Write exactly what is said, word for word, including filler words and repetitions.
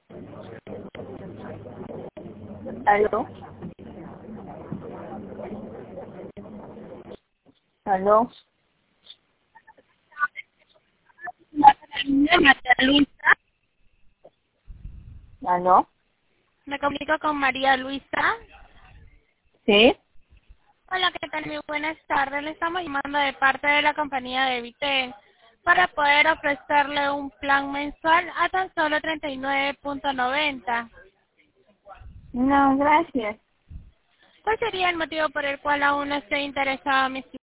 ¿Aló? ¿Aló? María Luisa. ¿Aló? Me comunico con María Luisa. ¿Sí? Hola, ¿qué tal? Muy buenas tardes. Le estamos llamando de parte de la compañía de Viten para poder ofrecerle un plan mensual a tan solo treinta y nueve punto noventa. No, gracias. ¿Cuál sería el motivo por el cual aún no esté interesado, mi